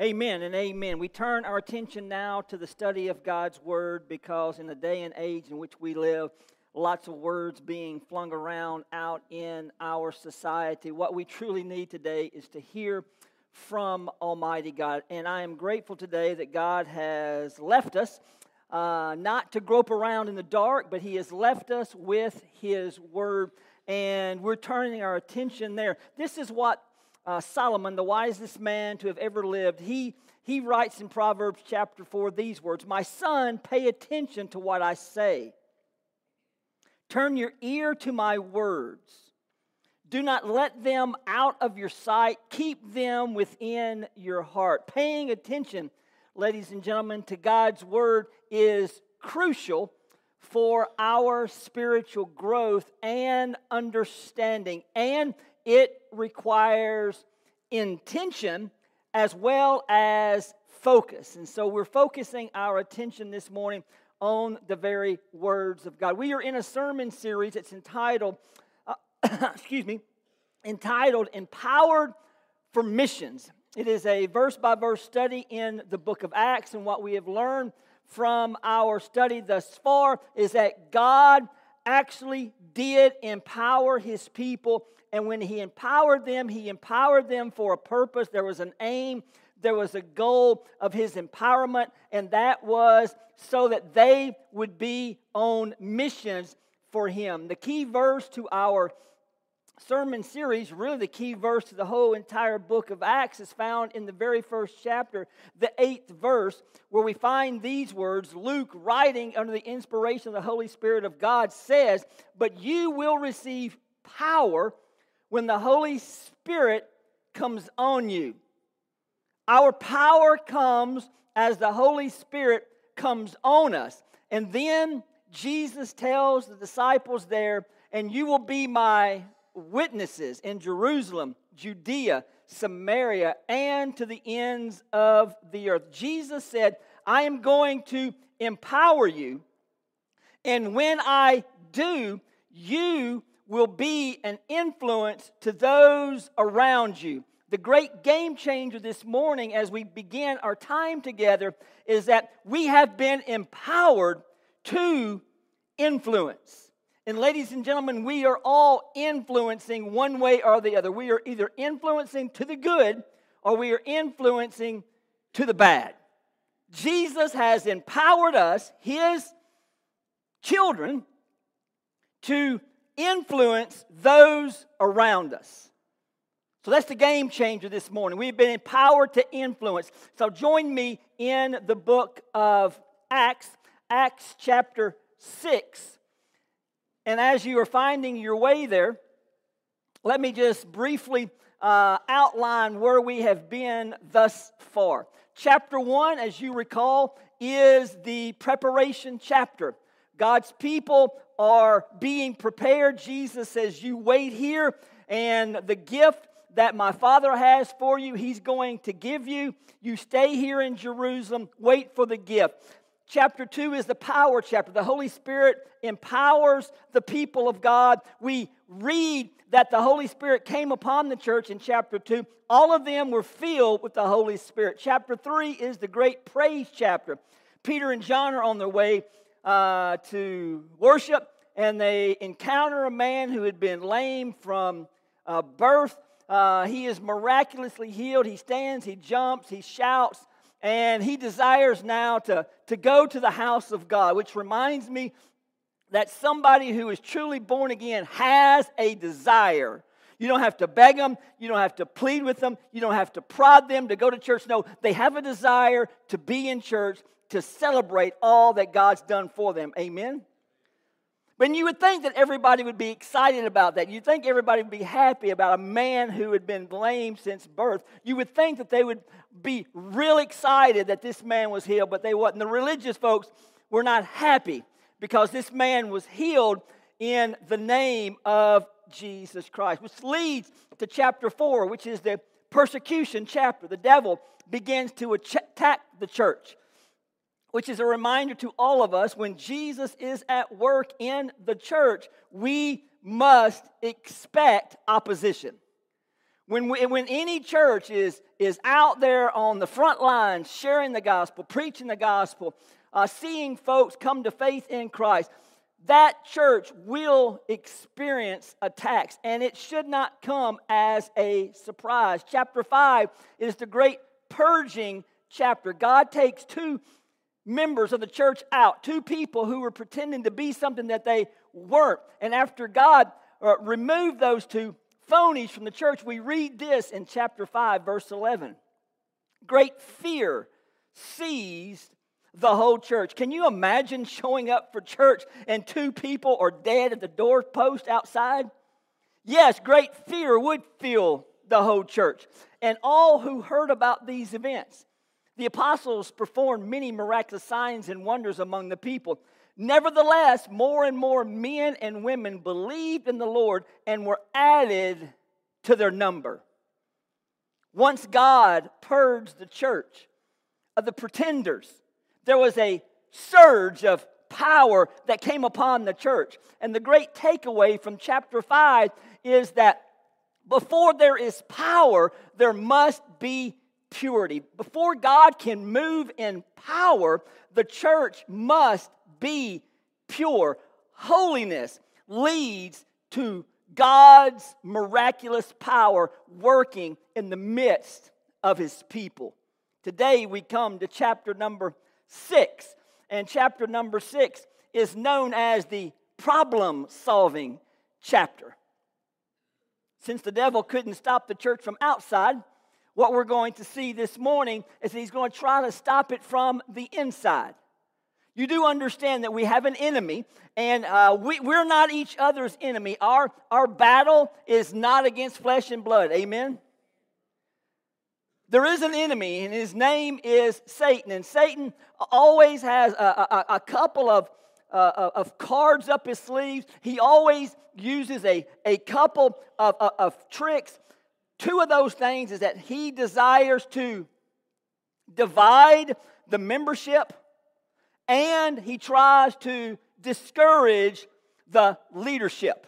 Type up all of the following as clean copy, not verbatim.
Amen and amen. We turn our attention now to the study of God's Word because in the day and age in which we live, lots of words being flung around out in our society. What we truly need today is to hear from Almighty God. And I am grateful today that God has left us not to grope around in the dark, but He has left us with His Word. And we're turning our attention there. This is what Solomon, the wisest man to have ever lived, he writes in Proverbs chapter 4 these words, "My son, pay attention to what I say. Turn your ear to my words. Do not let them out of your sight. Keep them within your heart." Paying attention, ladies and gentlemen, to God's Word is crucial for our spiritual growth and understanding. And it requires intention as well as focus. And so we're focusing our attention this morning on the very words of God. We are in a sermon series that's entitled, entitled Empowered for Missions. It is a verse-by-verse study in the book of Acts, and what we have learned from our study thus far is that God actually did empower His people, and when He empowered them for a purpose. There was an aim, there was a goal of His empowerment, and that was so that they would be on missions for Him. The key verse to our sermon series, really the key verse to the whole entire book of Acts, is found in the very first chapter, the 8th verse, where we find these words. Luke, writing under the inspiration of the Holy Spirit of God, says, "But you will receive power when the Holy Spirit comes on you." Our power comes as the Holy Spirit comes on us. And then Jesus tells the disciples there, "And you will be my witnesses in Jerusalem, Judea, Samaria, and to the ends of the earth." Jesus said, "I am going to empower you, and when I do, you will be an influence to those around you." The great game changer this morning as we begin our time together is that we have been empowered to influence. And ladies and gentlemen, we are all influencing one way or the other. We are either influencing to the good or we are influencing to the bad. Jesus has empowered us, His children, to influence those around us. So that's the game changer this morning. We've been empowered to influence. So join me in the book of Acts, Acts chapter 6. And as you are finding your way there, let me just briefly outline where we have been thus far. Chapter 1, as you recall, is the preparation chapter. God's people are being prepared. Jesus says, "You wait here, and the gift that my Father has for you, He's going to give you. You stay here in Jerusalem, wait for the gift." Chapter 2 is the power chapter. The Holy Spirit empowers the people of God. We read that the Holy Spirit came upon the church in chapter 2. All of them were filled with the Holy Spirit. Chapter 3 is the great praise chapter. Peter and John are on their way to worship, and they encounter a man who had been lame from birth. He is miraculously healed. He stands, he jumps, he shouts, and he desires now to go to the house of God, which reminds me that somebody who is truly born again has a desire. You don't have to beg them. You don't have to plead with them. You don't have to prod them to go to church. No, they have a desire to be in church, to celebrate all that God's done for them. Amen? But you would think that everybody would be excited about that. You'd think everybody would be happy about a man who had been lame since birth. You would think that they would be real excited that this man was healed, but they wasn't. The religious folks were not happy because this man was healed in the name of Jesus Christ. Which leads to chapter 4, which is the persecution chapter. The devil begins to attack the church, which is a reminder to all of us, when Jesus is at work in the church, we must expect opposition. When any church is out there on the front lines sharing the gospel, preaching the gospel, seeing folks come to faith in Christ, that church will experience attacks, and it should not come as a surprise. Chapter 5 is the great purging chapter. God takes two members of the church out, two people who were pretending to be something that they weren't. And after God removed those two phonies from the church, we read this in chapter 5, verse 11. Great fear seized the whole church. Can you imagine showing up for church and two people are dead at the doorpost outside? Yes, great fear would fill the whole church. And all who heard about these events, the apostles performed many miraculous signs and wonders among the people. Nevertheless, more and more men and women believed in the Lord and were added to their number. Once God purged the church of the pretenders, there was a surge of power that came upon the church. And the great takeaway from chapter 5 is that before there is power, there must be purity. Before God can move in power, the church must be pure. Holiness leads to God's miraculous power working in the midst of His people. Today we come to chapter number 6, and chapter number 6 is known as the problem-solving chapter. Since the devil couldn't stop the church from outside, what we're going to see this morning is he's going to try to stop it from the inside. You do understand that we have an enemy, and we're not each other's enemy. Our battle is not against flesh and blood. Amen? There is an enemy, and his name is Satan. And Satan always has a couple of cards up his sleeves. He always uses a couple of tricks. Two of those things is that he desires to divide the membership, and he tries to discourage the leadership.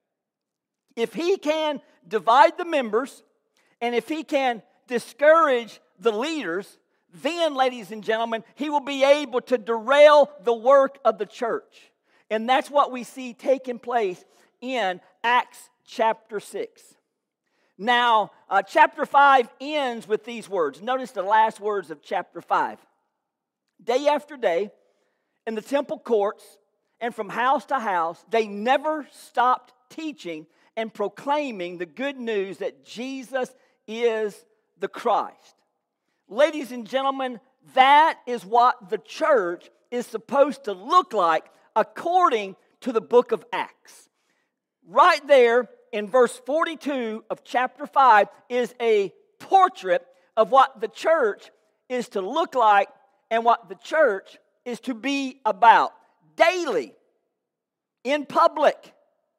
If he can divide the members, and if he can discourage the leaders, then, ladies and gentlemen, he will be able to derail the work of the church. And that's what we see taking place in Acts chapter 6. Now, chapter 5 ends with these words. Notice the last words of chapter 5. Day after day, in the temple courts and from house to house, they never stopped teaching and proclaiming the good news that Jesus is the Christ. Ladies and gentlemen, that is what the church is supposed to look like according to the book of Acts. Right there in verse 42 of chapter 5 is a portrait of what the church is to look like and what the church is to be about. Daily, in public,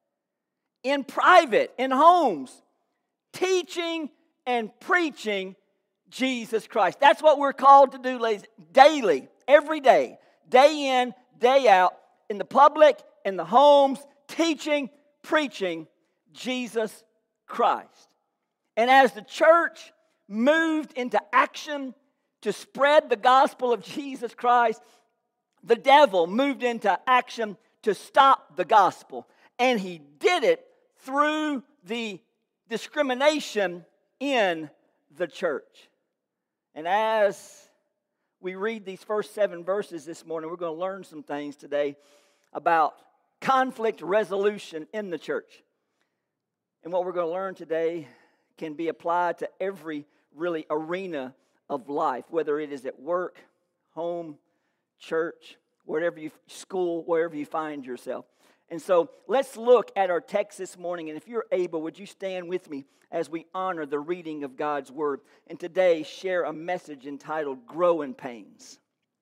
in private, in homes, teaching and preaching Jesus Christ. That's what we're called to do, ladies. Daily, every day, day in, day out, in the public, in the homes, teaching, preaching Jesus Christ. And as the church moved into action to spread the gospel of Jesus Christ, the devil moved into action to stop the gospel. And he did it through the discrimination in the church. And as we read these first 7 verses this morning, we're going to learn some things today about conflict resolution in the church. And what we're going to learn today can be applied to every really arena of life, whether it is at work, home, church, school, wherever you find yourself. And so let's look at our text this morning. And if you're able, would you stand with me as we honor the reading of God's Word? And today share a message entitled Growing Pains.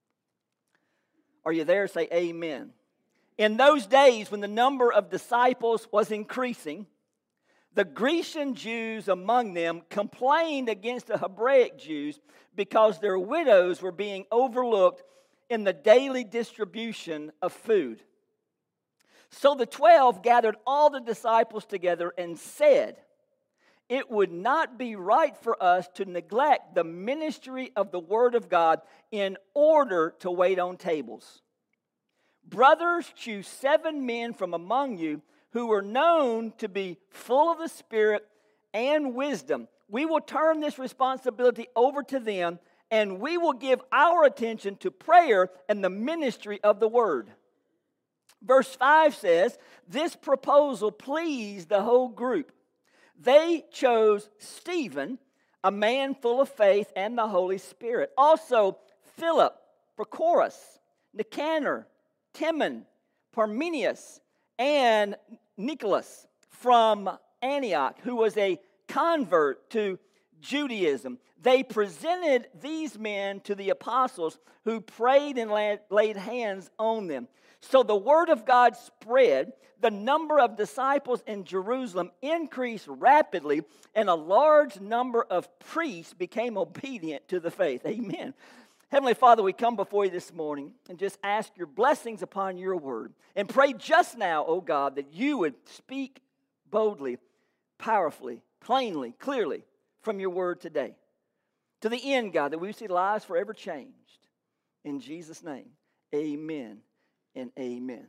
Are you there? Say amen. In those days when the number of disciples was increasing, the Grecian Jews among them complained against the Hebraic Jews because their widows were being overlooked in the daily distribution of food. So the 12 gathered all the disciples together and said, it would not be right for us to neglect the ministry of the Word of God in order to wait on tables. Brothers, choose 7 men from among you who are known to be full of the Spirit and wisdom. We will turn this responsibility over to them, and we will give our attention to prayer and the ministry of the Word. Verse 5 says, this proposal pleased the whole group. They chose Stephen, a man full of faith and the Holy Spirit. Also, Philip, Prochorus, Nicanor, Timon, Parmenius, and Nicholas from Antioch, who was a convert to Judaism. They presented these men to the apostles, who prayed and laid hands on them. So the word of God spread. The number of disciples in Jerusalem increased rapidly, and a large number of priests became obedient to the faith. Amen. Heavenly Father, we come before you this morning and just ask your blessings upon your word. And pray just now, oh God, that you would speak boldly, powerfully, plainly, clearly from your word today. To the end, God, that we see lives forever changed. In Jesus' name, amen and amen.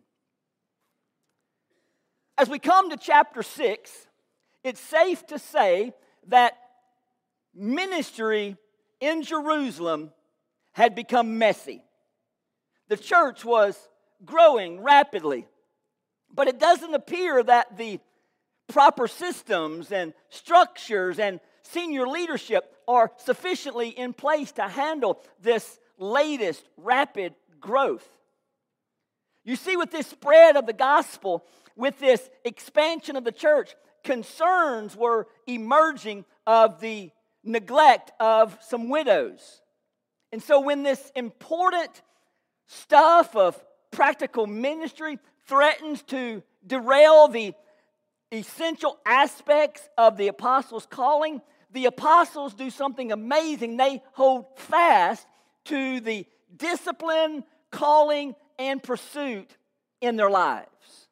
As we come to chapter 6, it's safe to say that ministry in Jerusalem had become messy. The church was growing rapidly, but it doesn't appear that the proper systems and structures and senior leadership are sufficiently in place to handle this latest rapid growth. You see, with this spread of the gospel, with this expansion of the church, concerns were emerging of the neglect of some widows. And so when this important stuff of practical ministry threatens to derail the essential aspects of the apostles' calling, the apostles do something amazing. They hold fast to the discipline, calling, and pursuit in their lives.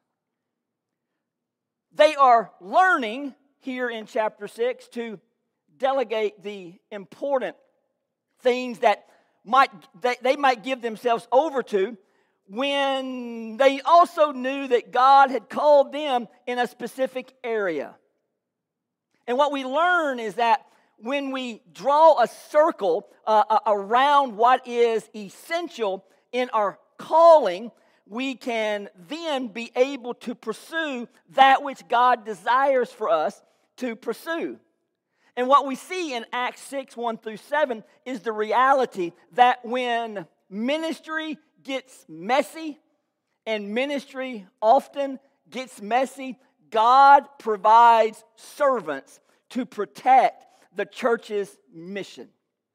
They are learning here in chapter 6 to delegate the important things that they might give themselves over to, when they also knew that God had called them in a specific area. And what we learn is that when we draw a circle around what is essential in our calling, we can then be able to pursue that which God desires for us to pursue. And what we see in Acts 6, 1 through 7 is the reality that when ministry gets messy, and ministry often gets messy, God provides servants to protect the church's mission.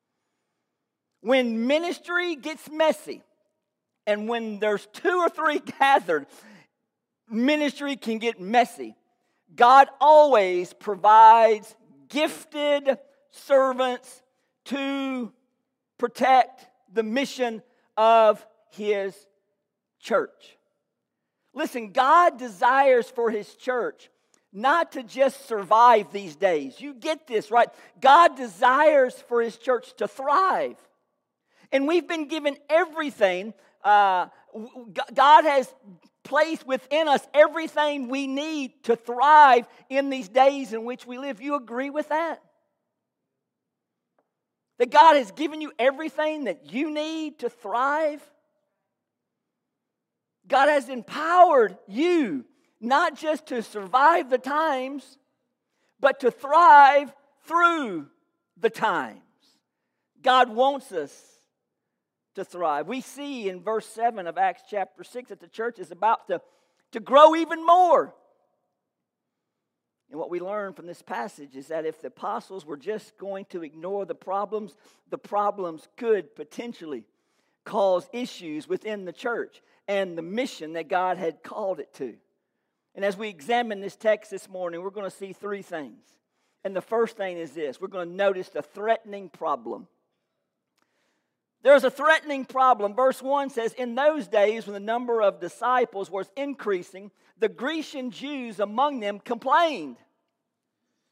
When ministry gets messy, and when there's 2 or 3 gathered, ministry can get messy. God always provides gifted servants to protect the mission of His church. Listen, God desires for His church not to just survive these days. You get this, right? God desires for His church to thrive. And we've been given everything. God has placed within us everything we need to thrive in these days in which we live. You agree with that? That God has given you everything that you need to thrive? God has empowered you not just to survive the times, but to thrive through the times. God wants us to thrive. We see in verse 7 of Acts chapter 6 that the church is about to grow even more. And what we learn from this passage is that if the apostles were just going to ignore the problems could potentially cause issues within the church and the mission that God had called it to. And as we examine this text this morning, we're going to see 3 things. And the first thing is this: we're going to notice the threatening problem. There's a threatening problem. Verse 1 says, in those days when the number of disciples was increasing, the Grecian Jews among them complained.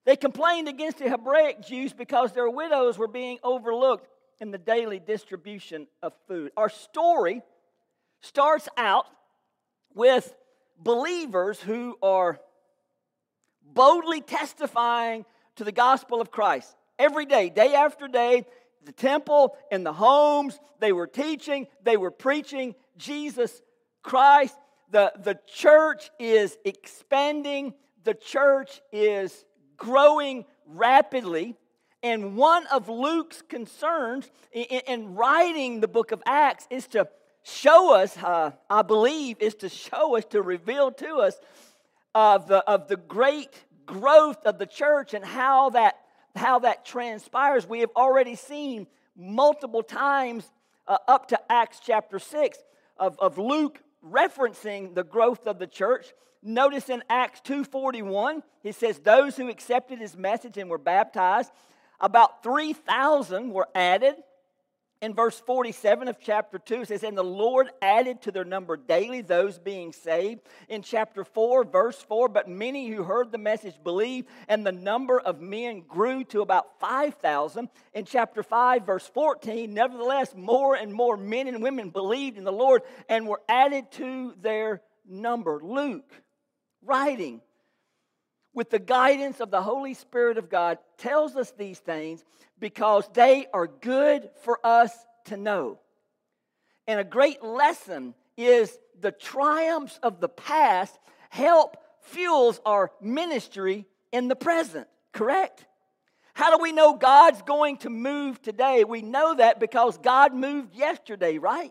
They complained against the Hebraic Jews because their widows were being overlooked in the daily distribution of food. Our story starts out with believers who are boldly testifying to the gospel of Christ. Every day, day after day, the temple, in the homes, they were teaching, they were preaching Jesus Christ. The church is expanding. The church is growing rapidly. And one of Luke's concerns in writing the book of Acts is to show us, I believe, to reveal to us of the great growth of the church and how that transpires. We have already seen multiple times up to Acts chapter 6 of Luke referencing the growth of the church. Notice in Acts 2:41, he says, those who accepted his message and were baptized, about 3,000 were added. In verse 47 of chapter 2, it says, and the Lord added to their number daily those being saved. In chapter 4, verse 4, but many who heard the message believed, and the number of men grew to about 5,000. In chapter 5, verse 14, nevertheless, more and more men and women believed in the Lord and were added to their number. Luke, writing with the guidance of the Holy Spirit of God, tells us these things because they are good for us to know. And a great lesson is the triumphs of the past fuels our ministry in the present, correct? How do we know God's going to move today? We know that because God moved yesterday, right?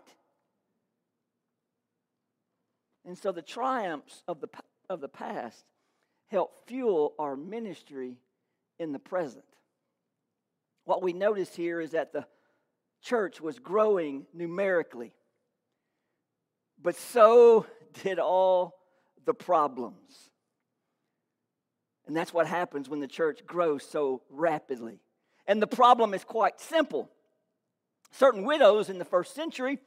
And so the triumphs of the past help fuel our ministry in the present. What we notice here is that the church was growing numerically, but so did all the problems. And that's what happens when the church grows so rapidly. And the problem is quite simple. Certain widows in the first century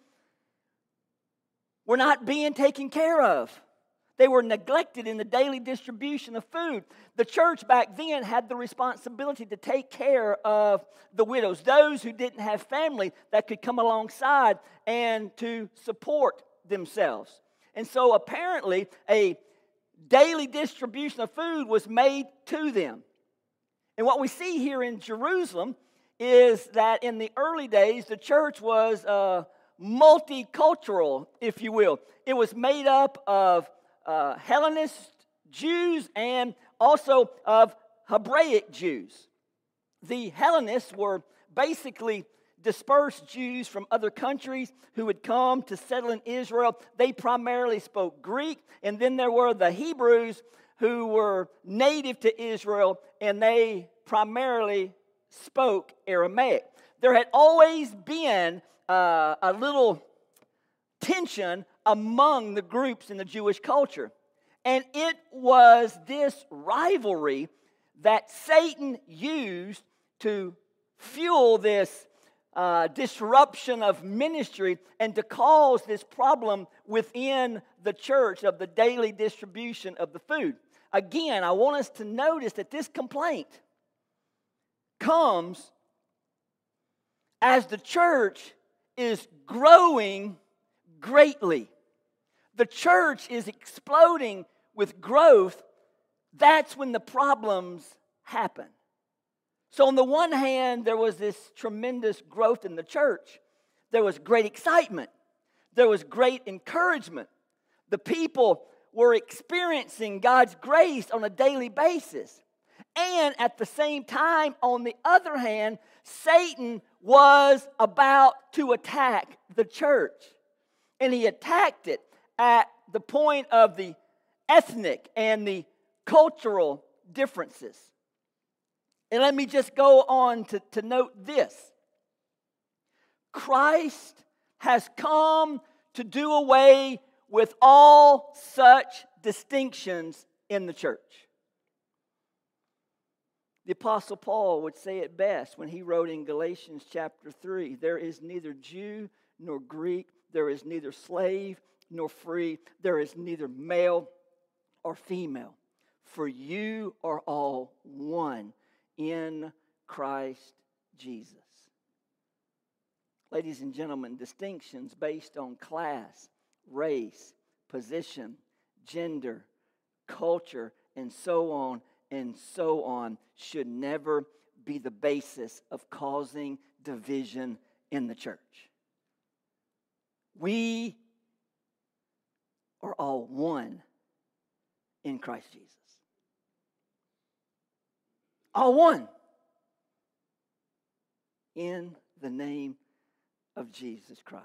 were not being taken care of. They were neglected in the daily distribution of food. The church back then had the responsibility to take care of the widows, those who didn't have family that could come alongside and to support themselves. And so apparently a daily distribution of food was made to them. And what we see here in Jerusalem is that in the early days, the church was multicultural, if you will. It was made up of Hellenist Jews and also of Hebraic Jews. The Hellenists were basically dispersed Jews from other countries who had come to settle in Israel. They primarily spoke Greek, and then there were the Hebrews who were native to Israel, and they primarily spoke Aramaic. There had always been a little tension among the groups in the Jewish culture. And it was this rivalry that Satan used to fuel this disruption of ministry and to cause this problem within the church of the daily distribution of the food. Again, I want us to notice that this complaint comes as the church is growing greatly. The church is exploding with growth. That's when the problems happen. So on the one hand, there was this tremendous growth in the church. There was great excitement. There was great encouragement. The people were experiencing God's grace on a daily basis. And at the same time, on the other hand, Satan was about to attack the church. And he attacked it at the point of the ethnic and the cultural differences. And let me just go on to note this. Christ has come to do away with all such distinctions in the church. The Apostle Paul would say it best when he wrote in Galatians chapter 3, there is neither Jew nor Greek, there is neither slave nor free, there is neither male or female. for you are all one in Christ Jesus. Ladies and gentlemen, distinctions based on class, race, position, gender, culture, and so on should never be the basis of causing division in the church. We are all one in Christ Jesus. All one in the name of Jesus Christ.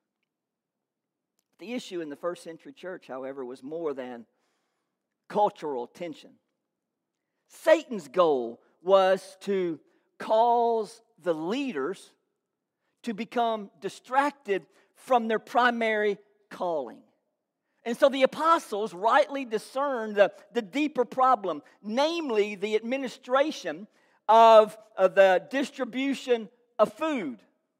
The issue in the first century church, however, was more than cultural tension. Satan's goal was to cause the leaders to become distracted from their primary calling. And so the apostles rightly discerned the deeper problem, namely the administration of the distribution of food,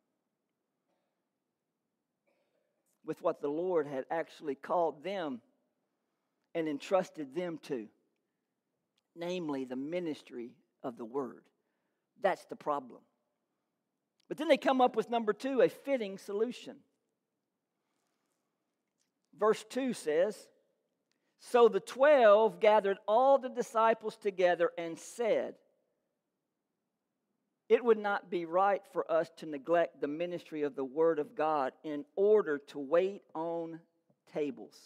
with what the Lord had actually called them and entrusted them to, namely the ministry of the word. That's the problem. But then they come up with number 2, a fitting solution. Verse 2 says, "So the 12 gathered all the disciples together and said, 'It would not be right for us to neglect the ministry of the word of God in order to wait on tables.'"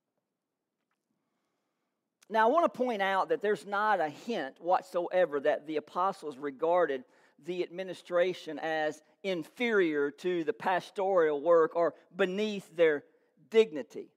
Now, I want to point out that there's not a hint whatsoever that the apostles regarded the administration as inferior to the pastoral work or beneath their dignity.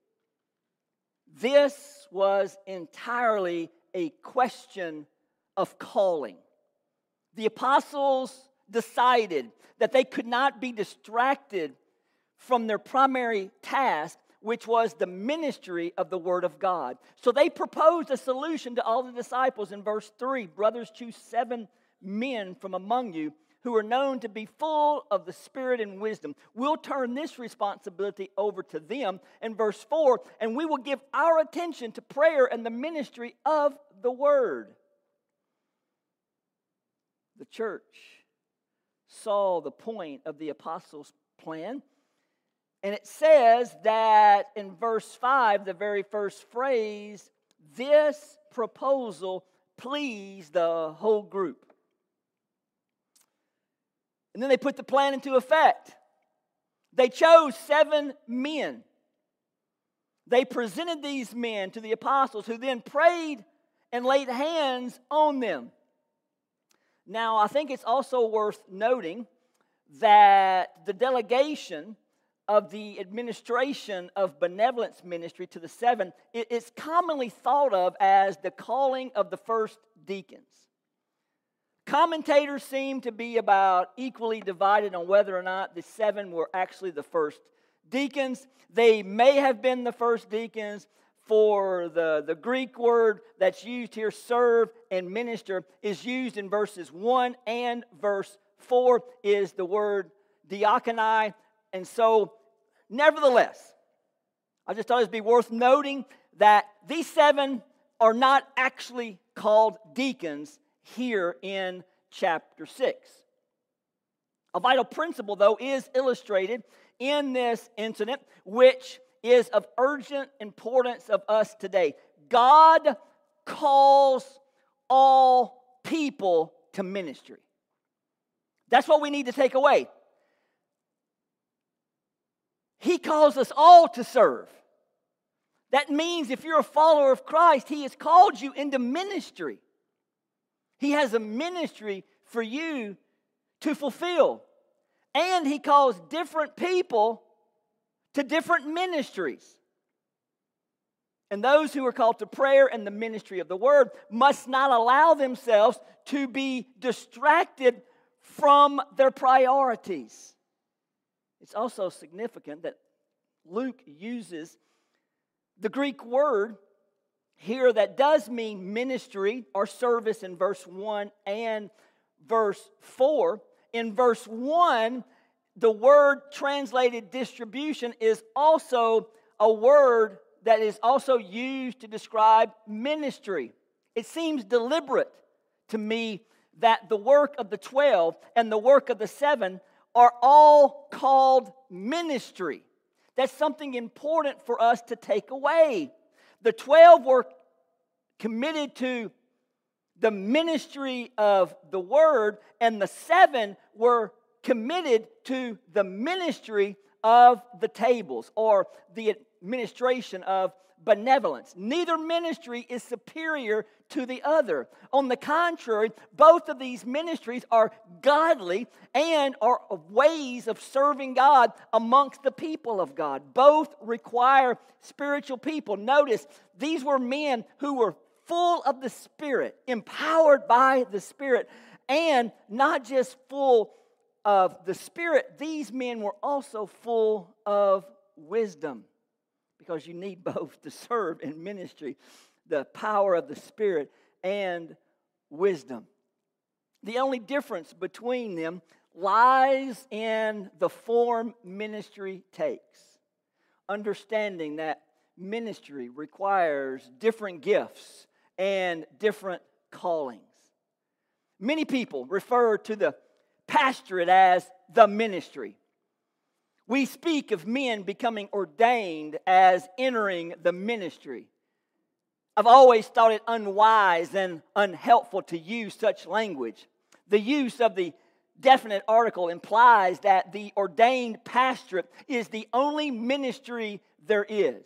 This was entirely a question of calling. The apostles decided that they could not be distracted from their primary task, which was the ministry of the Word of God. So they proposed a solution to all the disciples in verse 3. "Brothers, choose 7 men from among you who are known to be full of the Spirit and wisdom. We'll turn this responsibility over to them." In verse 4, "And we will give our attention to prayer and the ministry of the Word." The church saw the point of the apostles' plan. And it says that in verse 5, the very first phrase, this proposal pleased the whole group. And then they put the plan into effect. They chose 7 men. They presented these men to the apostles, who then prayed and laid hands on them. Now, I think it's also worth noting that the delegation of the administration of benevolence ministry to the 7 is commonly thought of as the calling of the first deacons. Commentators seem to be about equally divided on whether or not the 7 were actually the first deacons. They may have been the first deacons, for the Greek word that's used here, serve and minister, is used in verses 1 and verse 4 is the word diakoni. And so, nevertheless, I just thought it would be worth noting that these 7 are not actually called deacons here in chapter 6. A vital principle, though, is illustrated in this incident, which is of urgent importance of us today. God calls all people to ministry. That's what we need to take away. He calls us all to serve. That means if you're a follower of Christ, He has called you into ministry. He has a ministry for you to fulfill. And He calls different people to different ministries. And those who are called to prayer and the ministry of the Word must not allow themselves to be distracted from their priorities. It's also significant that Luke uses the Greek word here that does mean ministry or service in verse 1 and verse 4. In verse 1, the word translated distribution is also a word that is also used to describe ministry. It seems deliberate to me that the work of the 12 and the work of the 7 are all called ministry. That's something important for us to take away. The 12 were committed to the ministry of the Word, and the 7 were committed to the ministry of the tables, or the administration of benevolence. Neither ministry is superior to the other. On the contrary, both of these ministries are godly and are ways of serving God amongst the people of God. Both require spiritual people. Notice, these were men who were full of the Spirit, empowered by the Spirit, and not just full of the Spirit, these men were also full of wisdom, because you need both to serve in ministry, the power of the Spirit and wisdom. The only difference between them lies in the form ministry takes. Understanding that ministry requires different gifts and different callings. Many people refer to the pastorate as the ministry. We speak of men becoming ordained as entering the ministry. I've always thought it unwise and unhelpful to use such language. The use of the definite article implies that the ordained pastorate is the only ministry there is.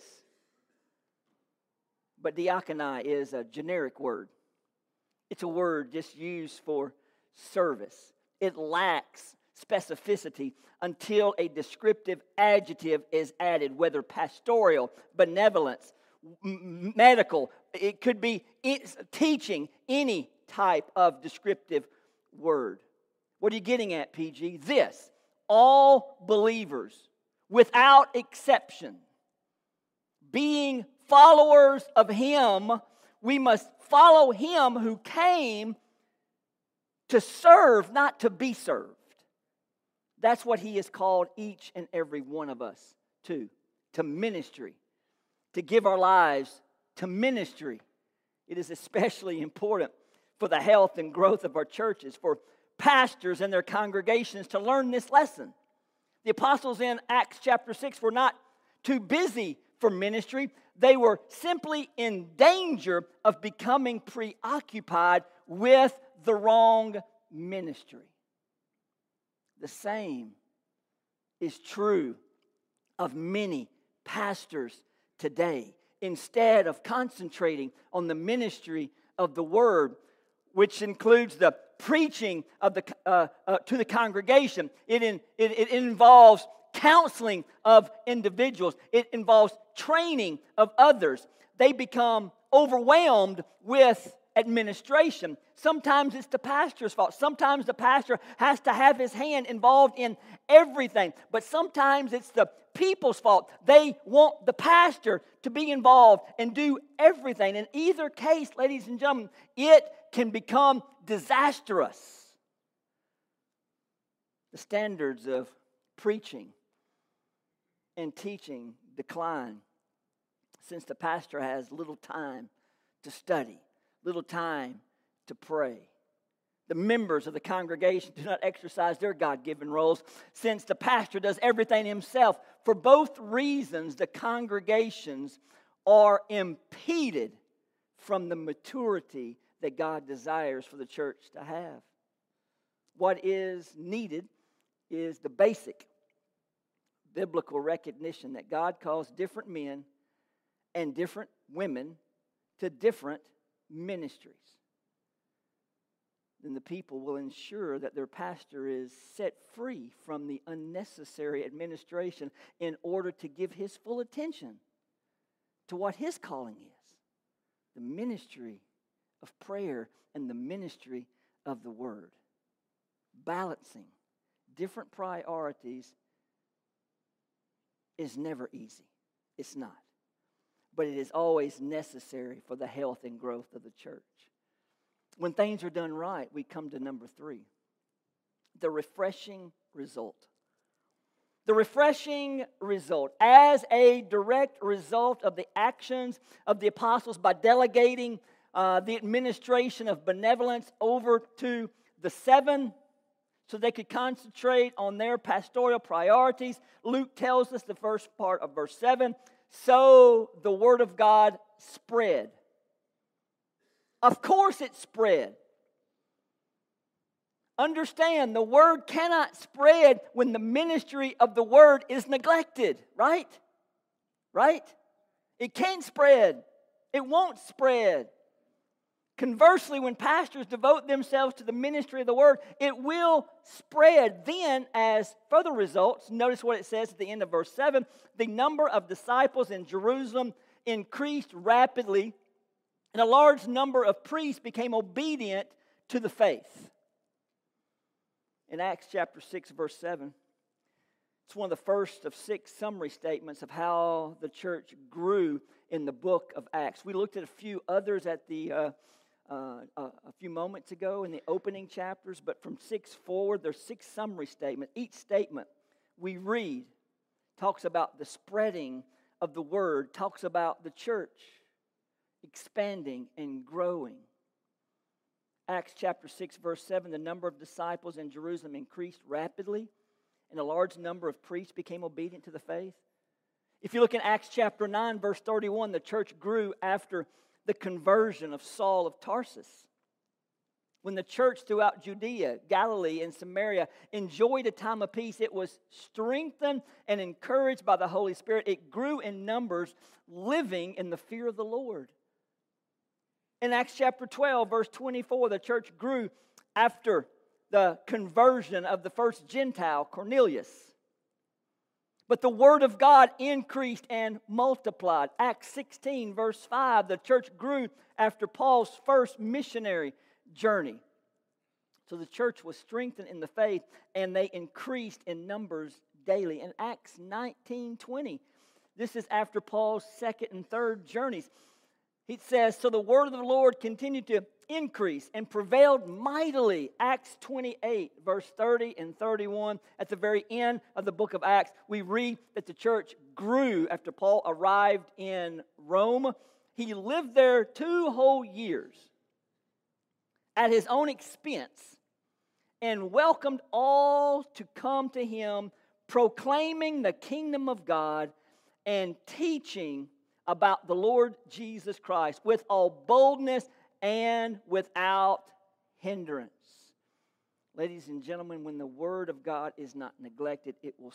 But diakonia is a generic word. It's a word just used for service. It lacks specificity until a descriptive adjective is added, whether pastoral, benevolence, medical. It could be teaching, any type of descriptive word. What are you getting at, PG? This: all believers, without exception, being followers of Him, we must follow Him who came to serve, not to be served. That's what He has called each and every one of us to ministry, to give our lives to ministry. It is especially important for the health and growth of our churches, for pastors and their congregations to learn this lesson. The apostles in Acts chapter 6 were not too busy for ministry. They were simply in danger of becoming preoccupied with the wrong ministry. The same is true of many pastors today. Instead of concentrating on the ministry of the Word, which includes the preaching of to the congregation, it involves counseling of individuals. It involves training of others. They become overwhelmed with administration. Sometimes it's the pastor's fault. Sometimes the pastor has to have his hand involved in everything. But sometimes it's the people's fault. They want the pastor to be involved and do everything. In either case, ladies and gentlemen, it can become disastrous. The standards of preaching and teaching decline since the pastor has little time to study, little time to pray. The members of the congregation do not exercise their God-given roles since the pastor does everything himself. For both reasons, the congregations are impeded from the maturity that God desires for the church to have. What is needed is the basic biblical recognition that God calls different men and different women to different ministries. Then the people will ensure that their pastor is set free from the unnecessary administration in order to give his full attention to what his calling is: the ministry of prayer and the ministry of the Word. Balancing different priorities is never easy. It's not. But it is always necessary for the health and growth of the church. When things are done right, we come to number 3, the refreshing result. The refreshing result, as a direct result of the actions of the apostles by delegating the administration of benevolence over to the 7 so they could concentrate on their pastoral priorities. Luke tells us the first part of verse 7, so the word of God spread. Of course it spread. Understand, the word cannot spread when the ministry of the word is neglected, right? Right? It can't spread. It won't spread. Conversely, when pastors devote themselves to the ministry of the word, it will spread. Then, as further results, notice what it says at the end of verse 7, the number of disciples in Jerusalem increased rapidly, and a large number of priests became obedient to the faith. In Acts chapter 6, verse 7, it's one of the first of 6 summary statements of how the church grew in the book of Acts. We looked at a few others at a few moments ago in the opening chapters, but from 6 forward, there's 6 summary statements. Each statement we read talks about the spreading of the word, talks about the church expanding and growing. Acts chapter 6, verse 7, the number of disciples in Jerusalem increased rapidly, and a large number of priests became obedient to the faith. If you look in Acts chapter 9, verse 31, the church grew after the conversion of Saul of Tarsus. When the church throughout Judea, Galilee, and Samaria enjoyed a time of peace, it was strengthened and encouraged by the Holy Spirit. It grew in numbers, living in the fear of the Lord. In Acts chapter 12, verse 24, the church grew after the conversion of the first Gentile, Cornelius. But the word of God increased and multiplied. Acts 16, verse 5, the church grew after Paul's first missionary journey. So the church was strengthened in the faith, and they increased in numbers daily. In Acts 19:20, this is after Paul's second and third journeys. He says, so the word of the Lord continued to increase and prevailed mightily. Acts 28, verse 30 and 31. At the very end of the book of Acts, we read that the church grew after Paul arrived in Rome. He lived there 2 whole years at his own expense and welcomed all to come to him, proclaiming the kingdom of God and teaching about the Lord Jesus Christ with all boldness and without hindrance. Ladies and gentlemen, when the word of God is not neglected, it will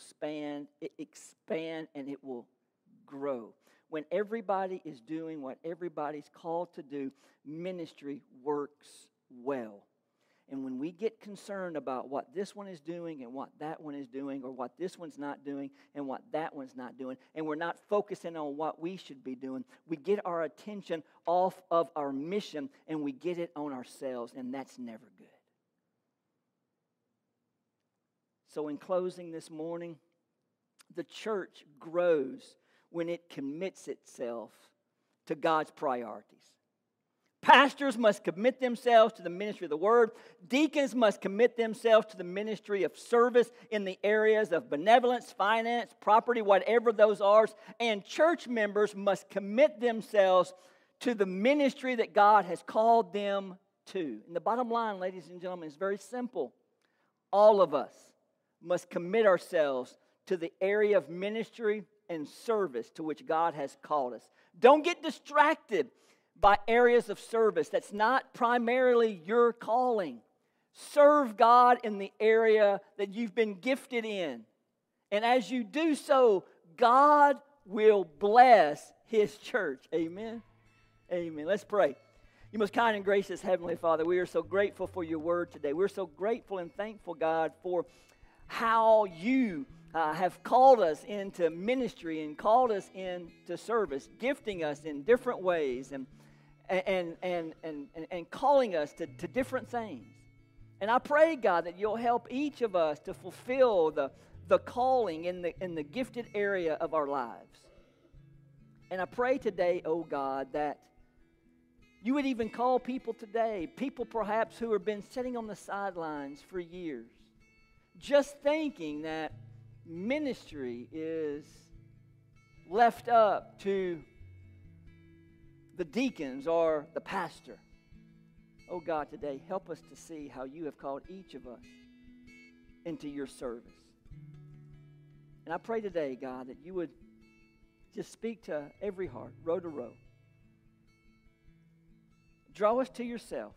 expand, and it will grow. When everybody is doing what everybody's called to do, ministry works well. And when we get concerned about what this one is doing and what that one is doing, or what this one's not doing and what that one's not doing, and we're not focusing on what we should be doing, we get our attention off of our mission and we get it on ourselves, and that's never good. So in closing this morning, the church grows when it commits itself to God's priorities. Pastors must commit themselves to the ministry of the word. Deacons must commit themselves to the ministry of service in the areas of benevolence, finance, property, whatever those are. And church members must commit themselves to the ministry that God has called them to. And the bottom line, ladies and gentlemen, is very simple. All of us must commit ourselves to the area of ministry and service to which God has called us. Don't get distracted by areas of service that's not primarily your calling. Serve God in the area that you've been gifted in. And as you do so, God will bless His church. Amen? Amen. Let's pray. You most kind and gracious Heavenly Father, we are so grateful for your word today. We're so grateful and thankful, God, for how you have called us into ministry and called us into service, gifting us in different ways and calling us to different things. And I pray, God, that you'll help each of us to fulfill the calling in the gifted area of our lives. And I pray today, oh God, that you would even call people today, people perhaps who have been sitting on the sidelines for years, just thinking that ministry is left up to the deacons or the pastor. Oh God, today, help us to see how you have called each of us into your service. And I pray today, God, that you would just speak to every heart, row to row. Draw us to yourself.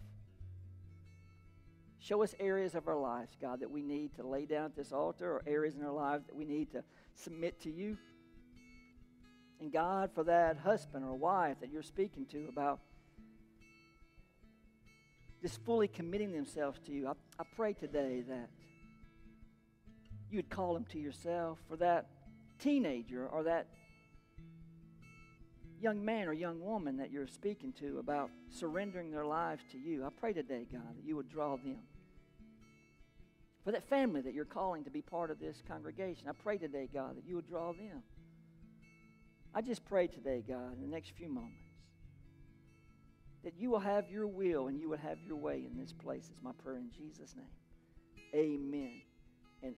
Show us areas of our lives, God, that we need to lay down at this altar, or areas in our lives that we need to submit to you. And God, for that husband or wife that you're speaking to about just fully committing themselves to you, I pray today that you would call them to yourself. For that teenager or that young man or young woman that you're speaking to about surrendering their lives to you, I pray today, God, that you would draw them. For that family that you're calling to be part of this congregation, I pray today, God, that you would draw them. I just pray today, God, in the next few moments, that you will have your will and you will have your way in this place is my prayer in Jesus' name. Amen.